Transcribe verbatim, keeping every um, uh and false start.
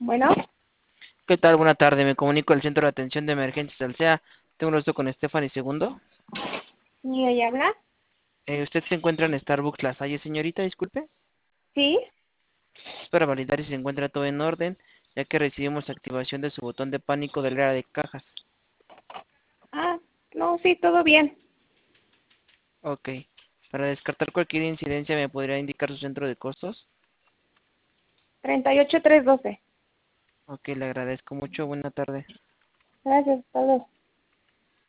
Bueno, ¿Qué tal? Buena tarde. Me comunico al Centro de Atención de Emergencias Alsea. Tengo un gusto con Stephanie Segundo. ¿y ella habla? Eh, ¿usted se encuentra en Starbucks La Salle, señorita? Disculpe. Sí. Es para validar si se encuentra todo en orden, ya que recibimos activación de su botón de pánico del área de cajas. Ah, no, sí, todo bien. Ok. Para descartar cualquier incidencia, ¿me podría indicar su centro de costos? treinta y ocho tres doce. Ok, le agradezco mucho. Buena tarde. Gracias, hasta luego.